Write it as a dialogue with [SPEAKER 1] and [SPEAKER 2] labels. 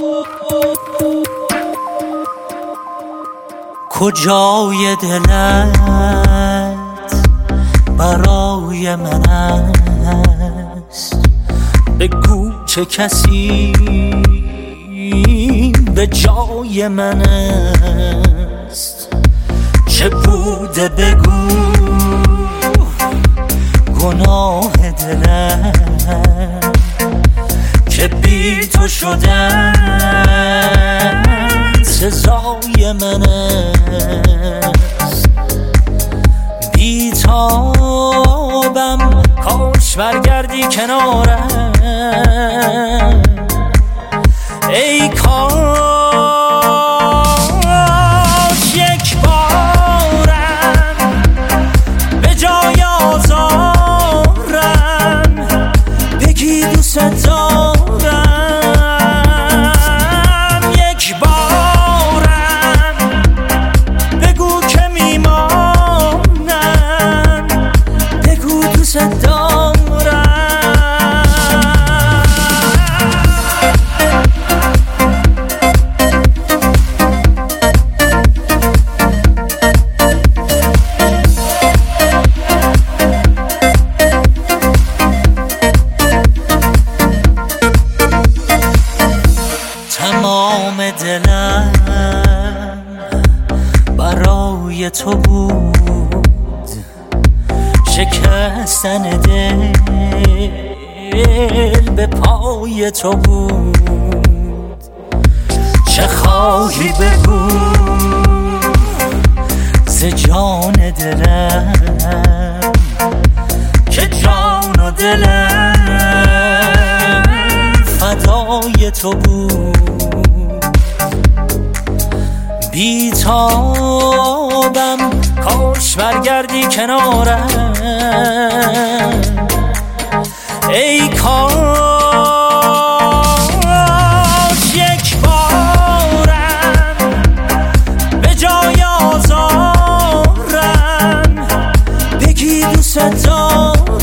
[SPEAKER 1] کجای دلت برای من است، بگو چه کسی به جای من است. چه بوده بگو گناه دلم که بی تو شدن سزای من است. بی تابم کاش برگردی کنارم، ای کاش یک بارم به جای آزارم بگی دوست دارم. یک بارم بگو که میمانم، بگو دوست دارم. تمام دلم برای تو بود، شکستن دل به پای تو بود. چه خواهی بگو ز جان دلم که جان و دلم فدای تو بود. بی تابم کاش برگردی کنارم، ای کاش یک بارم به جای آزارم بگی دوست دارم.